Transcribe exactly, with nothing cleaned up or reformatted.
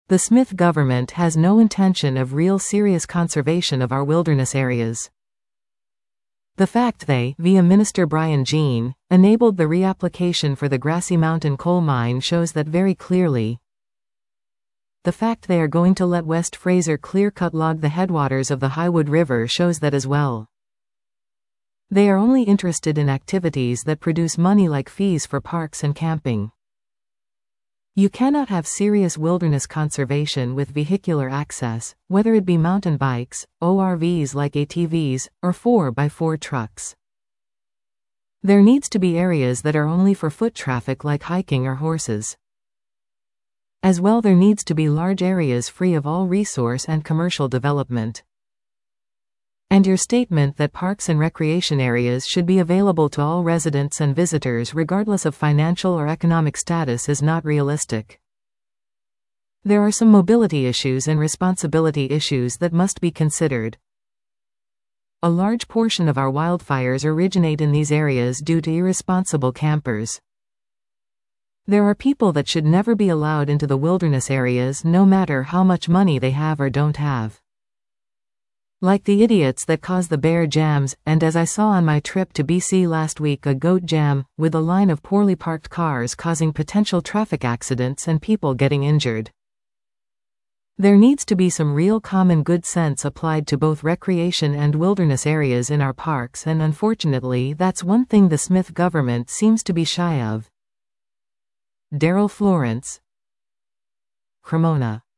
The Smith government has no intention of real serious conservation of our wilderness areas. The fact they, via Minister Brian Jean, enabled the reapplication for the Grassy Mountain coal mine shows that very clearly. The fact they are going to let West Fraser clear-cut log the headwaters of the Highwood River shows that as well. They are only interested in activities that produce money like fees for parks and camping. You cannot have serious wilderness conservation with vehicular access, whether it be mountain bikes, O R Vs like A T Vs, or four by four trucks. There needs to be areas that are only for foot traffic like hiking or horses. As well, there needs to be large areas free of all resource and commercial development. And your statement that parks and recreation areas should be available to all residents and visitors regardless of financial or economic status is not realistic. There are some mobility issues and responsibility issues that must be considered. A large portion of our wildfires originate in these areas due to irresponsible campers. There are people that should never be allowed into the wilderness areas no matter how much money they have or don't have. Like the idiots that cause the bear jams, and as I saw on my trip to B C last week, a goat jam, with a line of poorly parked cars causing potential traffic accidents and people getting injured. There needs to be some real common good sense applied to both recreation and wilderness areas in our parks, and unfortunately that's one thing the Smith government seems to be shy of. Daryl Florence, Cremona.